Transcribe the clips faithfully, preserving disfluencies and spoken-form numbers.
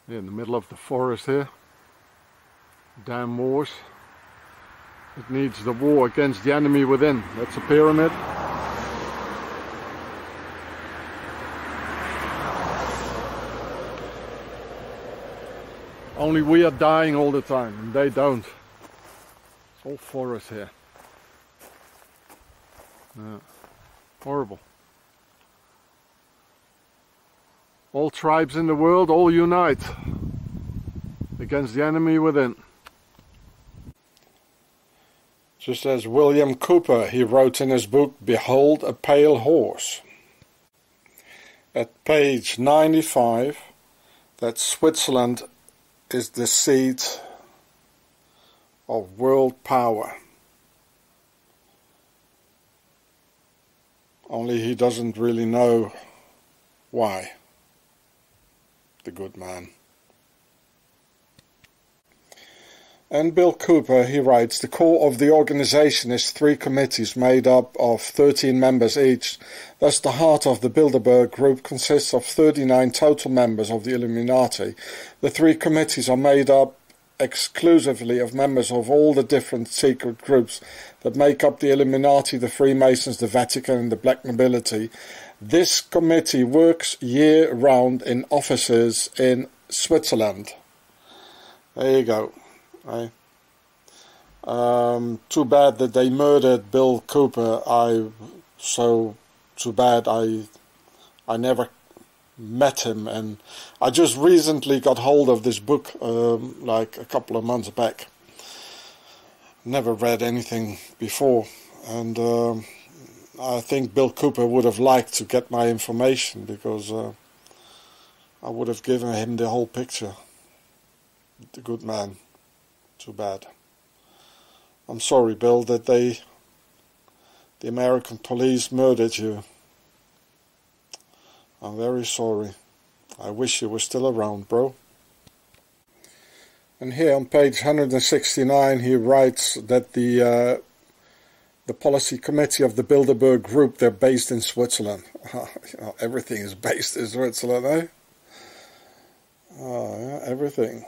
in the middle of the forest here. Damn wars. It needs the war against the enemy within. That's a pyramid. Only we are dying all the time, and they don't. It's all forest here. Yeah. Horrible. All tribes in the world, all unite against the enemy within. Just as William Cooper, he wrote in his book, Behold a Pale Horse. At page ninety-five, that Switzerland is the seat of world power. Only he doesn't really know why, the good man. And Bill Cooper, he writes, the core of the organization is three committees made up of thirteen members each. Thus the heart of the Bilderberg Group consists of thirty-nine total members of the Illuminati. The three committees are made up exclusively of members of all the different secret groups that make up the Illuminati, the Freemasons, the Vatican and the Black Nobility. This committee works year-round in offices in Switzerland. There you go. Right. Um, too bad that they murdered Bill Cooper. I so too bad I I never met him, and I just recently got hold of this book um, like a couple of months back. Never read anything before, and um, I think Bill Cooper would have liked to get my information, because uh, I would have given him the whole picture. The good man. Too bad. I'm sorry, Bill, that they, the American police, murdered you. I'm very sorry. I wish you were still around, bro. And here on page one hundred sixty-nine, he writes that the uh, the policy committee of the Bilderberg Group, they're based in Switzerland. You know, everything is based in Switzerland, eh? Oh, yeah, everything.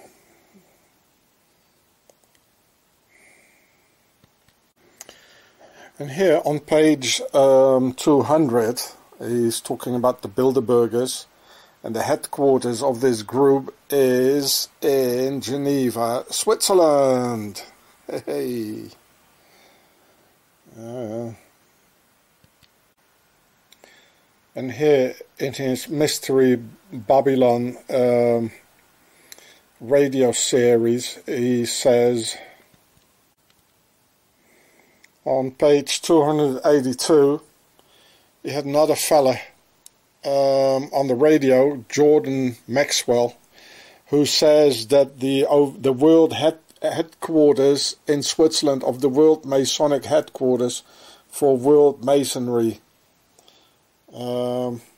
And here on page um, two hundred, he's talking about the Bilderbergers, and the headquarters of this group is in Geneva, Switzerland. Hey. Uh, and here in his Mystery Babylon um, radio series, he says, on page two hundred eighty-two, he had another fella um, on the radio, Jordan Maxwell, who says that the oh, the world head, headquarters in Switzerland of the World Masonic headquarters for World Masonry. Um,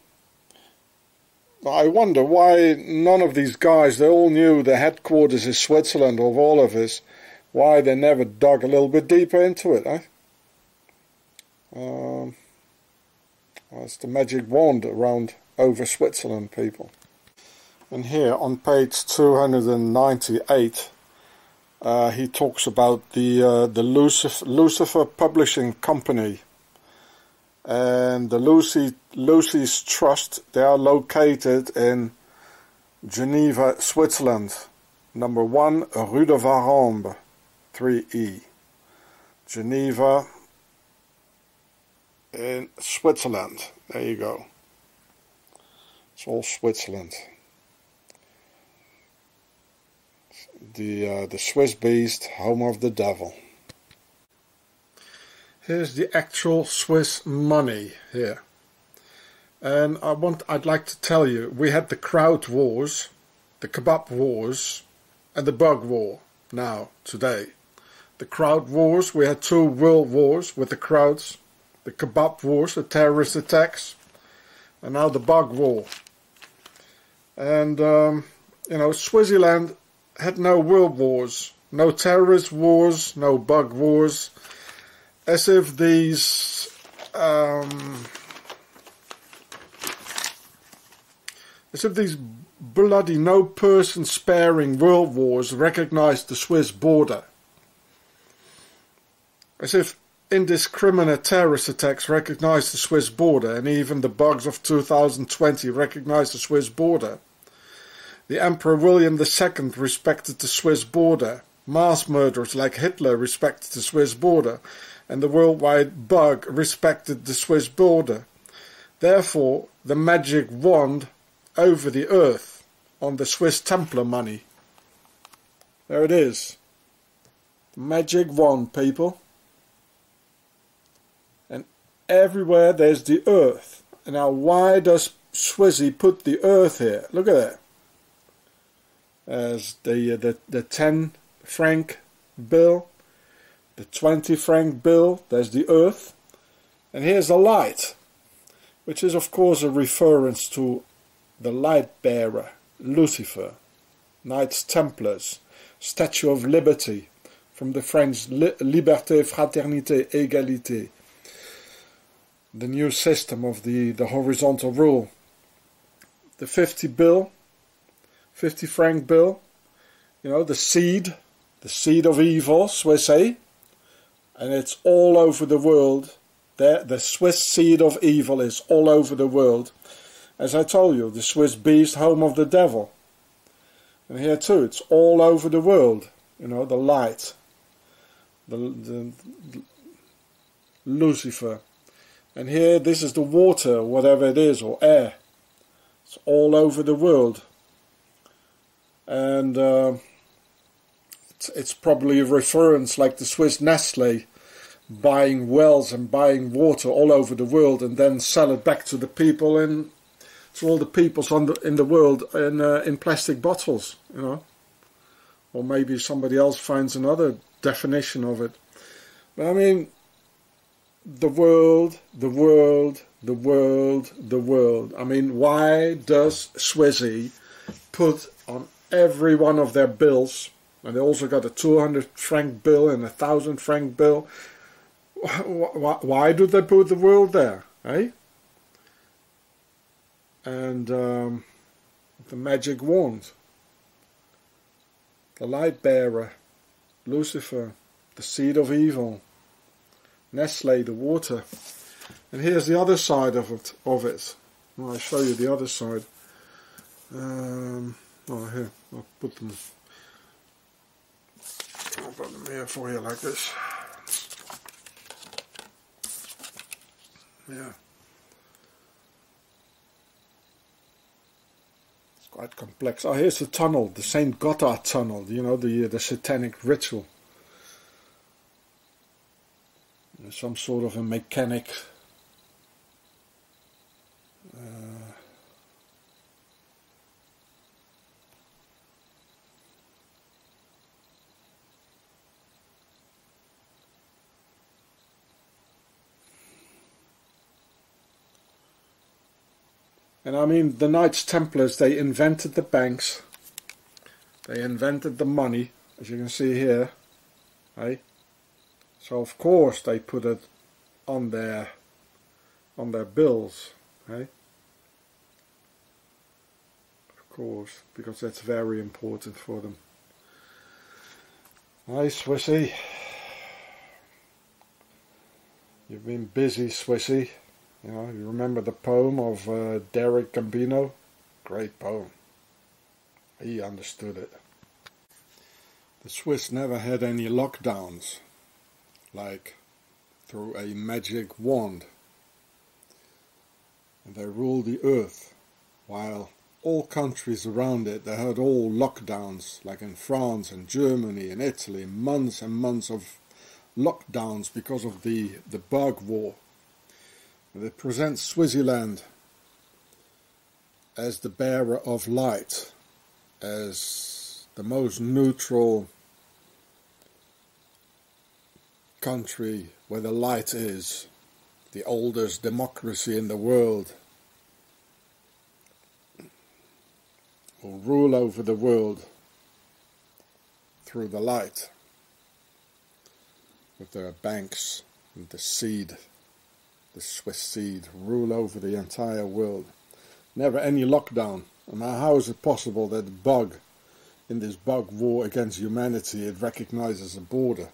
I wonder why none of these guys, they all knew the headquarters is Switzerland of all of this, why they never dug a little bit deeper into it, eh? Um, well, it's the magic wand around over Switzerland, people. And here on page two hundred ninety-eight, uh, he talks about the uh, the Lucifer, Lucifer Publishing Company and the Lucy Lucy's Trust. They are located in Geneva, Switzerland, number one, Rue de Varombe, three E, Geneva, in Switzerland. There you go. It's all Switzerland. The uh, the Swiss beast, home of the devil. Here's the actual Swiss money here, and I want I'd like to tell you, we had the crowd wars, the kebab wars, and the bug war. Now today, the crowd wars. We had two world wars with the crowds. The kebab wars, the terrorist attacks, and now the bug war. And, um, you know, Swaziland had no world wars, no terrorist wars, no bug wars, as if these, um, as if these bloody no person sparing world wars recognized the Swiss border. As if indiscriminate terrorist attacks recognized the Swiss border, and even the bugs of two thousand twenty recognized the Swiss border. The Emperor William the Second respected the Swiss border. Mass murderers like Hitler respected the Swiss border, and the worldwide bug respected the Swiss border. Therefore, the magic wand over the earth on the Swiss Templar money. There it is. The magic wand, people. And everywhere there's the earth. And now why does Swissy put the earth here? Look at that. As the, uh, the, the ten franc bill, the twenty franc bill, there's the earth. And here's the light, which is of course a reference to the light bearer, Lucifer, Knights Templars, Statue of Liberty, from the French Liberté, Fraternité, Égalité, the new system of the, the horizontal rule. The fifty bill, fifty franc bill, you know, the seed, the seed of evil, Swiss, eh? And it's all over the world. The, the Swiss seed of evil is all over the world. As I told you, the Swiss beast, home of the devil. And here too, it's all over the world. You know, the light. The, the, the Lucifer. And here, this is the water, whatever it is, or air. It's all over the world. And uh, it's, it's probably a reference like the Swiss Nestle, buying wells and buying water all over the world and then sell it back to the people in to all the peoples on the, in the world in uh, in plastic bottles, you know. Or maybe somebody else finds another definition of it. But I mean, the world, the world, the world, the world. I mean, why does Swissy put on every one of their bills, and they also got a two hundred franc bill and a one thousand franc bill, why do they put the world there, eh? And um, the magic wand, the light bearer, Lucifer, the seed of evil, Nestle, the water. And here's the other side of it. Of it. Well, I'll show you the other side. Um, oh, here, I'll put them. I'll put them here for you like this. Yeah. It's quite complex. Oh, here's the tunnel, the Saint Gotthard tunnel, you know, the, the satanic ritual. There's some sort of a mechanic uh, and I mean, the Knights Templars, they invented the banks, they invented the money, as you can see here, eh? So of course they put it on their on their bills, eh? Of course, because that's very important for them. Hi, Swissy. You've been busy, Swissy. You know, you remember the poem of uh, Derek Gambino? Great poem. He understood it. The Swiss never had any lockdowns, like through a magic wand. And they ruled the earth, while all countries around it, they had all lockdowns, like in France and Germany and Italy, months and months of lockdowns because of the, the bug war. And it presents Swaziland as the bearer of light, as the most neutral country where the light is, the oldest democracy in the world, will rule over the world through the light, with their banks and the seed, the Swiss seed, rule over the entire world. Never any lockdown. Now, how is it possible that the bug, in this bug war against humanity, it recognizes a border?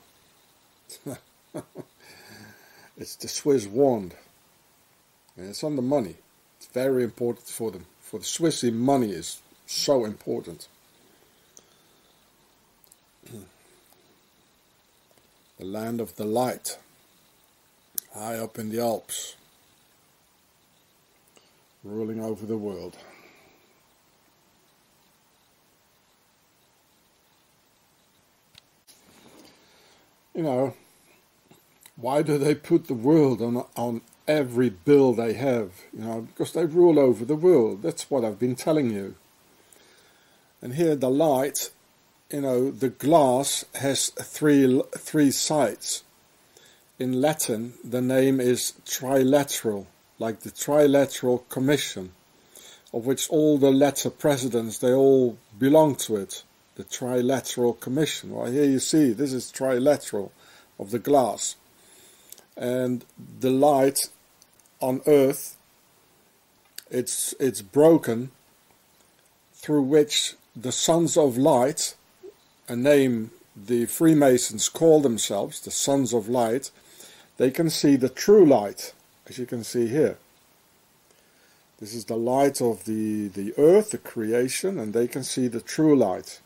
It's the Swiss wand, and it's on the money. It's very important for them. For the Swiss, money is so important. The land of the light, high up in the Alps, ruling over the world. You know, why do they put the world on on every bill they have? You know, because they rule over the world. That's what I've been telling you. And here the light, you know, the glass has three three sides. In Latin, the name is trilateral, like the Trilateral Commission, of which all the letter presidents, they all belong to it. The Trilateral Commission. Well, here you see, this is trilateral of the glass. And the light on Earth, it's it's broken, through which the Sons of Light, a name the Freemasons call themselves, the Sons of Light, they can see the true light, as you can see here. This is the light of the, the earth, the creation, and they can see the true light.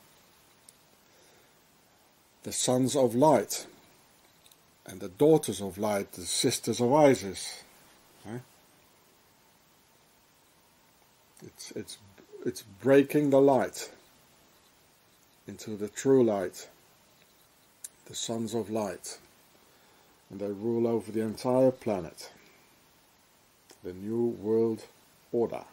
The Sons of Light and the Daughters of Light, the Sisters of Isis. Right? It's, it's, it's breaking the light into the true light, the Sons of Light, and they rule over the entire planet, the New World Order.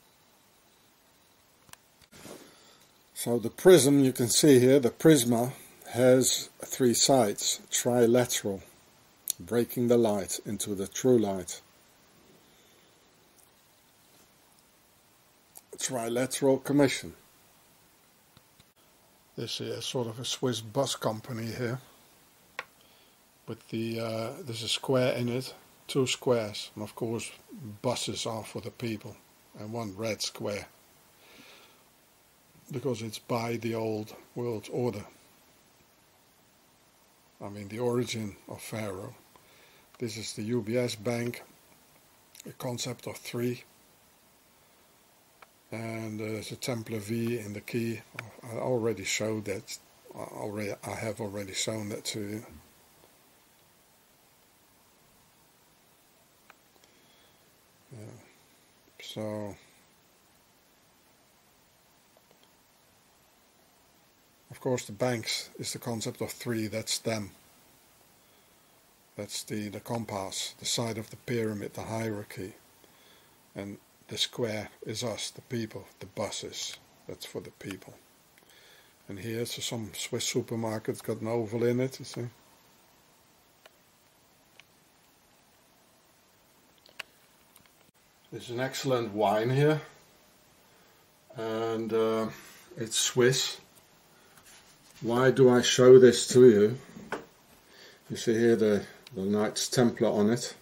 So the prism, you can see here, the prisma has three sides, trilateral, breaking the light into the true light. Trilateral Commission. This is sort of a Swiss bus company here, with the uh, there's a square in it, two squares, and of course buses are for the people, and one red square, because it's by the old world order. I mean, the origin of Pharaoh. This is the U B S bank, a concept of three, and there's a Templar V in the key. I already showed that. I already, I have already shown that to you. Yeah. So, of course, the banks is the concept of three. That's them. That's the, the compass, the side of the pyramid, the hierarchy. And the square is us, the people, the buses. That's for the people. And here's some Swiss supermarket's got an oval in it, you see. There's an excellent wine here. And uh, it's Swiss. Why do I show this to you? You see here the, the Knights Templar on it,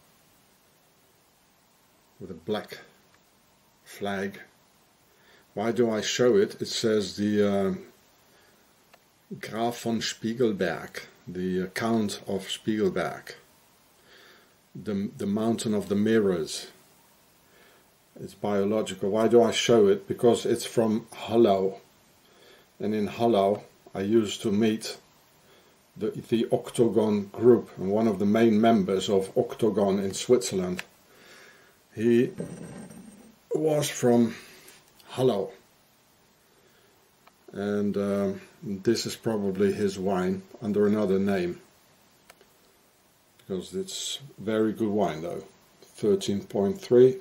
with a black flag. Why do I show it? It says the uh, Graf von Spiegelberg, the uh, Count of Spiegelberg, the, the mountain of the mirrors. It's biological. Why do I show it? Because it's from Hallau, and in Hallau I used to meet the, the Octagon group, and one of the main members of Octagon in Switzerland. He was from Hallau, and um, this is probably his wine under another name, because it's very good wine though. thirteen point three,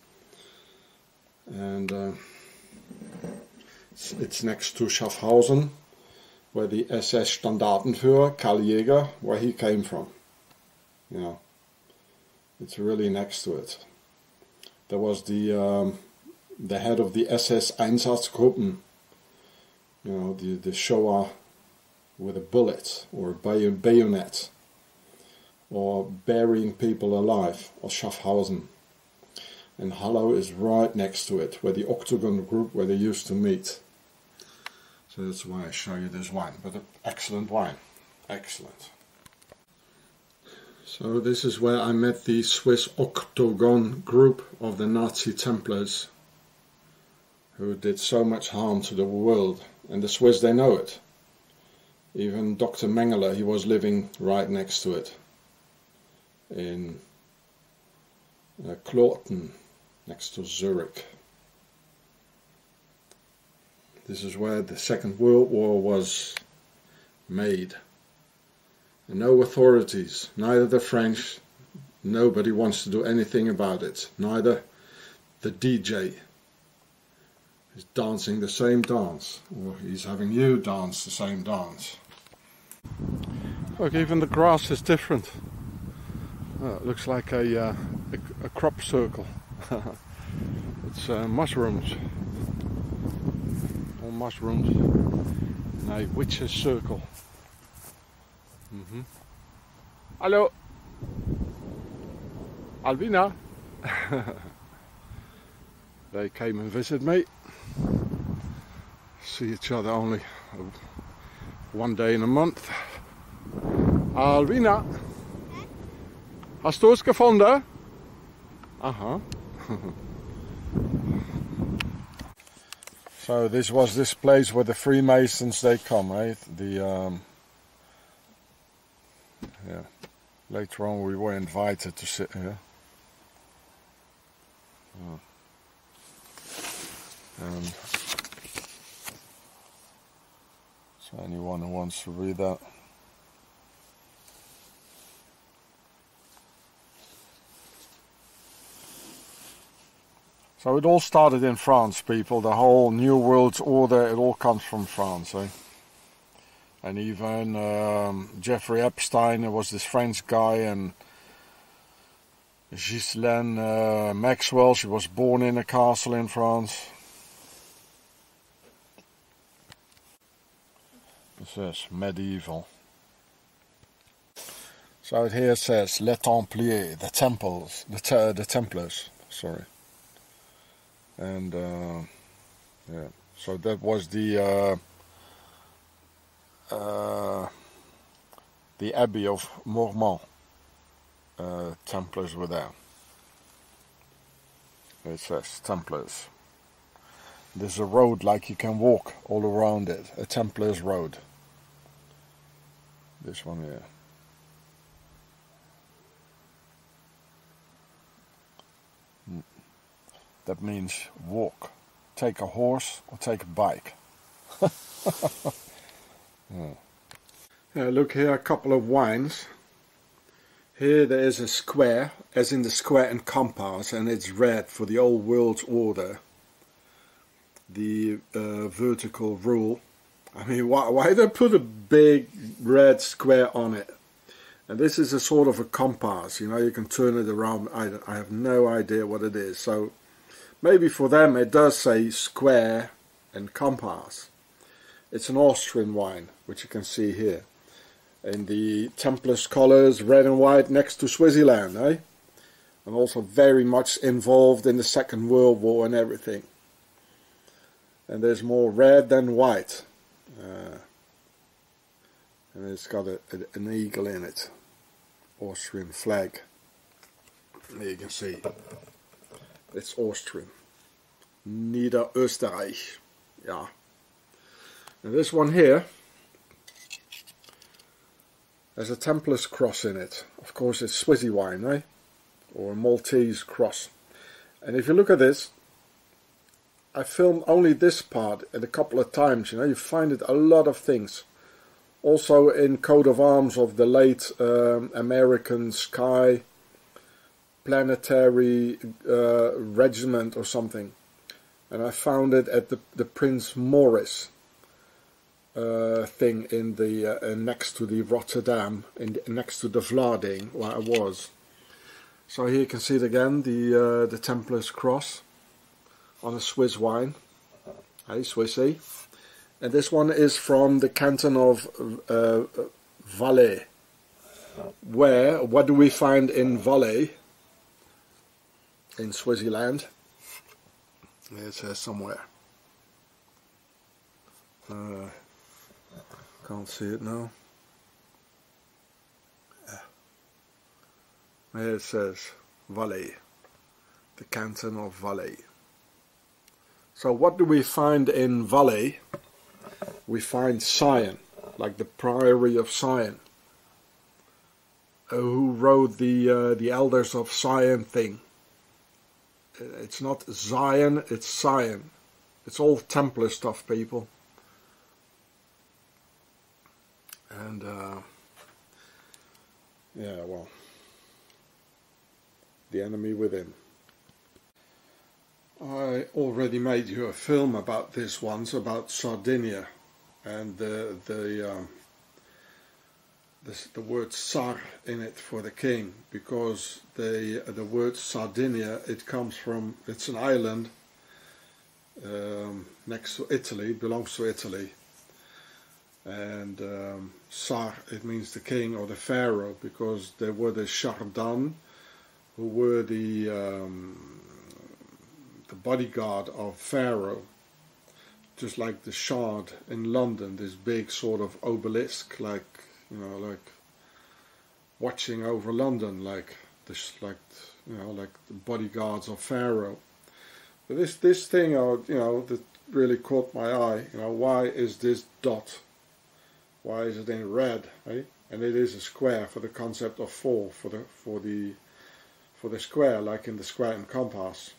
and uh, it's, it's next to Schaffhausen, where the S S Standartenführer Karl Jäger, where he came from. You know, it's really next to it. There was the um, the head of the S S Einsatzgruppen, you know, the, the Shoah with a bullet or a bayonet, or burying people alive, or Schaffhausen. and Hallo is right next to it, where the Octagon Group, where they used to meet. So that's why I show you this wine, but an excellent wine, excellent. So this is where I met the Swiss Octagon Group of the Nazi Templars, who did so much harm to the world, and the Swiss, they know it. Even Doctor Mengele, he was living right next to it, in uh, Kloten, next to Zurich. This is where the Second World War was made. And no authorities, neither the French, nobody wants to do anything about it, neither the D J. He's dancing the same dance, or he's having you dance the same dance. Look, even the grass is different. Oh, it looks like a, uh, a, a crop circle. It's uh, mushrooms. All mushrooms in a witch's circle. Mm-hmm. Hallo! Albina! They came and visited me. See each other only one day in a month. Albina! Hast du es gefunden? Uh-huh. So this was this place where the Freemasons, they come, right? The um, yeah. Later on we were invited to sit here. Oh. Um, so anyone who wants to read that. So it all started in France, people. The whole New World Order, it all comes from France, eh? And even um, Jeffrey Epstein, there was this French guy, and Ghislaine uh, Maxwell, she was born in a castle in France. It says medieval. So here it says Les Templiers, the temples, the, te the Templars, sorry. And uh, yeah, so that was the uh, uh, the Abbey of Mormont. Uh, Templars were there. It says Templars. There's a road like you can walk all around it, a Templars road. This one here. That means walk. Take a horse or take a bike. Yeah. Yeah, look here, a couple of wines. Here there is a square, as in the square and compass, and it's red for the old world order. The uh, vertical rule. I mean, why, why they put a big red square on it? And this is a sort of a compass, you know, you can turn it around. I, I have no idea what it is. So maybe for them it does say square and compass. It's an Austrian wine, which you can see here. In the Templars colours, red and white, next to Switzerland, eh? And also very much involved in the Second World War and everything. And there's more red than white. Uh, and it's got a, a, an eagle in it. Austrian flag. There you can see. It's Austrian. Niederösterreich. Yeah. And this one here has a Templars cross in it. Of course it's Swissy wine, eh? Or a Maltese cross. And if you look at this, I filmed only this part and a couple of times, you know, you find it a lot of things. Also in coat of arms of the late um, American Sky Planetary uh, Regiment or something. And I found it at the, the Prince Maurice uh, thing in the uh, next to the Rotterdam, in the, next to the Vlading where I was. So here you can see it again, the uh, the Templars cross on a Swiss wine. Hey, Swissy. And this one is from the canton of uh, Valais. Where, what do we find in Valais? in Swaziland. It says somewhere. Uh, can't see it now. Here it says Valais, the canton of Valais. So what do we find in Valais? We find Sion, like the Priory of Sion. Uh, who wrote the uh, the Elders of Sion thing? It's not Zion, it's Sion. It's all Templar stuff, people. And uh, yeah, well, the enemy within. I already made you a film about this once, about Sardinia, and the the um, the, the word Sar in it for the king, because the the word Sardinia, it comes from, it's an island um, next to Italy, belongs to Italy, and um, Sar, it means the king or the pharaoh, because there were the Shardan, who were the um, the bodyguard of Pharaoh, just like the Shard in London, this big sort of obelisk, like, you know, like watching over London, like this, like, you know, like the bodyguards of Pharaoh. But this this thing, uh, you know, that really caught my eye. You know, why is this dot? Why is it in red? Eh? And it is a square for the concept of four, for the for the for the square, like in the square and compass.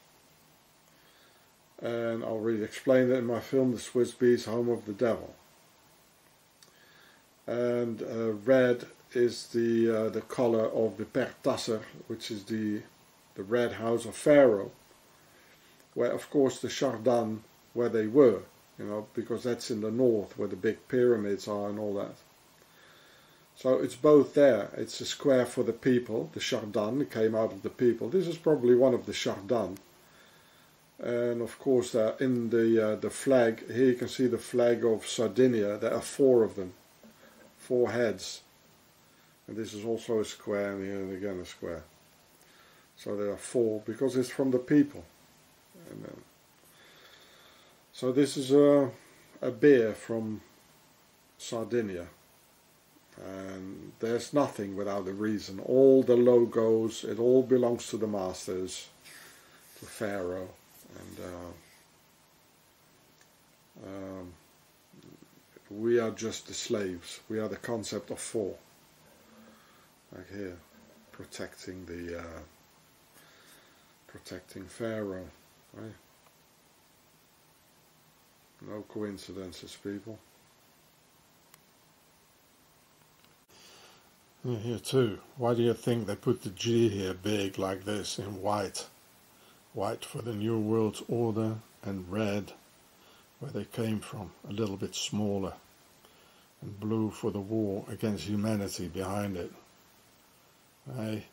And I'll really explain it in my film, The Swiss Bees, Home of the Devil. And uh, red is the uh, the color of the Pertasser, which is the the red house of Pharaoh, where of course the Shardan, where they were, you know, because that's in the north where the big pyramids are and all that. So it's both there. It's a square for the people, the Shardan, it came out of the people. This is probably one of the Shardan. And of course, there in the uh, the flag, here you can see the flag of Sardinia. There are four of them, four heads. And this is also a square, and here again a square. So there are four, because it's from the people. And, uh, so this is a, a beer from Sardinia. And there's nothing without a reason. All the logos, it all belongs to the masters, to Pharaoh. And uh, um, we are just the slaves. We are the concept of four. Like here, protecting the uh, protecting Pharaoh. Right? No coincidences, people. Yeah, here too. Why do you think they put the G here big like this in white? White for the New World Order, and red where they came from, a little bit smaller, and blue for the war against humanity behind it. Hey,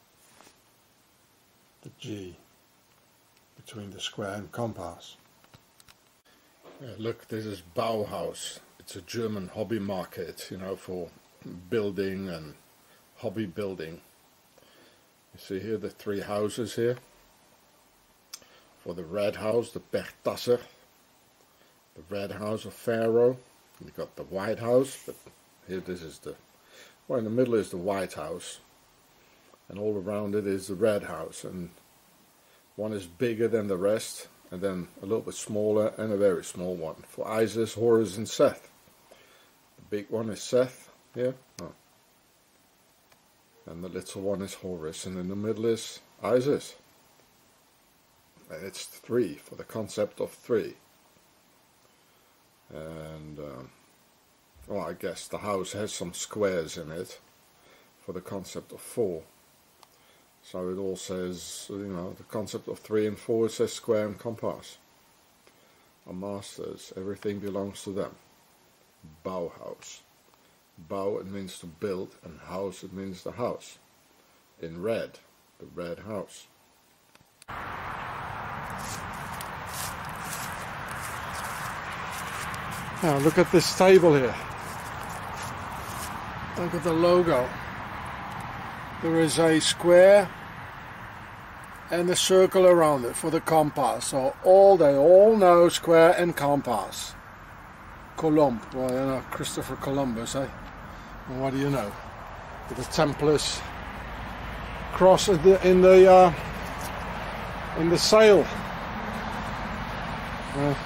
the G between the square and compass. Yeah, look, this is Bauhaus. It's a German hobby market, you know, for building and hobby building. You see here the three houses here. For the red house, the Pertasser, the red house of Pharaoh. You got the white house, but here this is the, well, in the middle is the white house, and all around it is the red house, and one is bigger than the rest, and then a little bit smaller, and a very small one for Isis, Horus, and Seth. The big one is Seth, yeah, oh. And the little one is Horus, and in the middle is Isis. And it's three, for the concept of three. And, um, well, I guess the house has some squares in it, for the concept of four. So it all says, you know, the concept of three and four, it says square and compass. Our masters, everything belongs to them. Bauhaus. Bau, it means to build, and house, it means the house. In red, the red house. Now look at this table here. Look at the logo. There is a square and the circle around it for the compass. So all they all know square and compass. Columb, well, you know, Christopher Columbus, eh? And what do you know? With the Templars cross in the in the, uh, in the sail. Uh,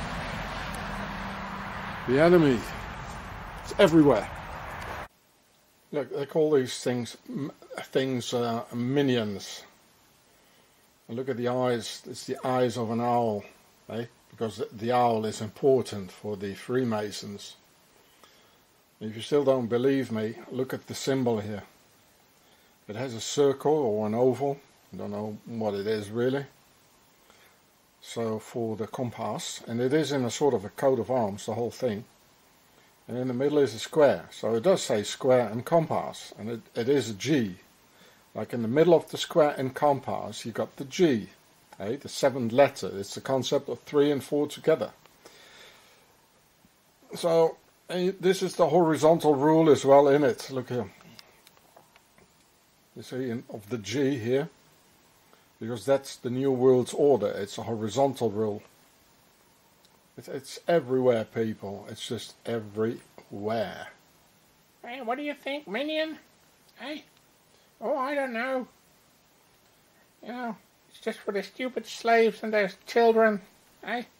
the enemy. It's everywhere. Look, they call these things things uh, minions. And look at the eyes. It's the eyes of an owl, eh? Because the owl is important for the Freemasons. If you still don't believe me, look at the symbol here. It has a circle or an oval. I don't know what it is really. So for the compass, and it is in a sort of a coat of arms, the whole thing. And in the middle is a square. So it does say square and compass, and it, it is a G. Like in the middle of the square and compass, you got the G. Eh? The seventh letter. It's the concept of three and four together. So eh, this is the horizontal rule as well in it. Look here. You see, in, of the G here. Because that's the New World's Order. It's a horizontal rule. It's, it's everywhere, people. It's just everywhere. Hey, what do you think, Minion? Hey? Oh, I don't know. You know, it's just for the stupid slaves and their children. Hey?